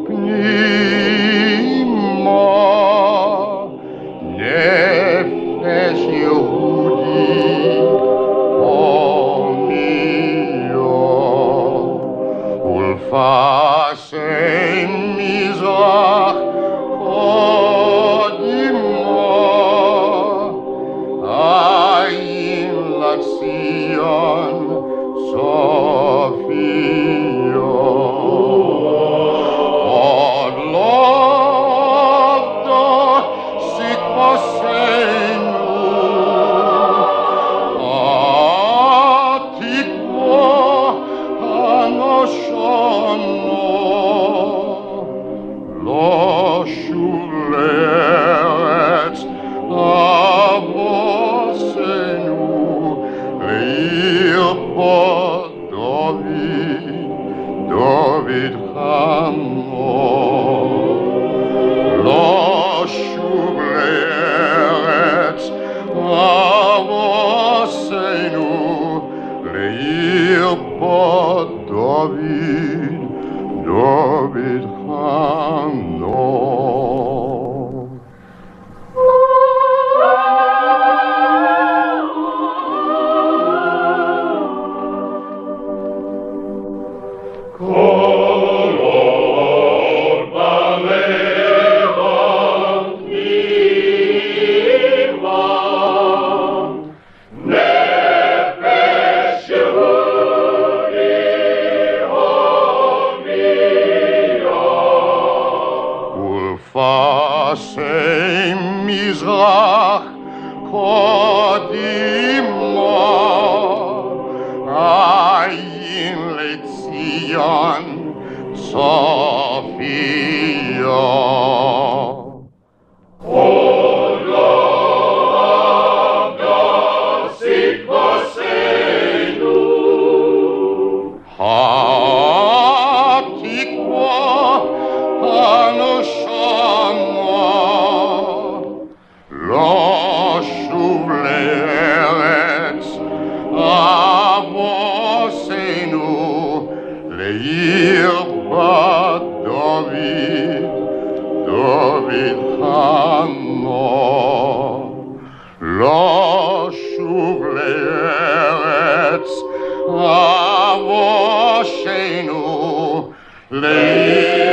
פנימה נפש יהודי הומיו ולפסי מזרח קדימה עין לציון סופיו עוד לא עבדו סיכבוסנו התקווה הנושנו לא שוב לארץ אבוסנו לעיר פה דוד חמו לא שוב לארץ אבוסנו לעיר פה דוד חמו ולפסי מזרח קדימה עין לציון צופיו עוד לא עבדה סיכבוסנו התקווה הנושנו לא שוב לארץ אבוסנו לעיר בת דוד חמו לא שוב לארץ אבוסנו לעיר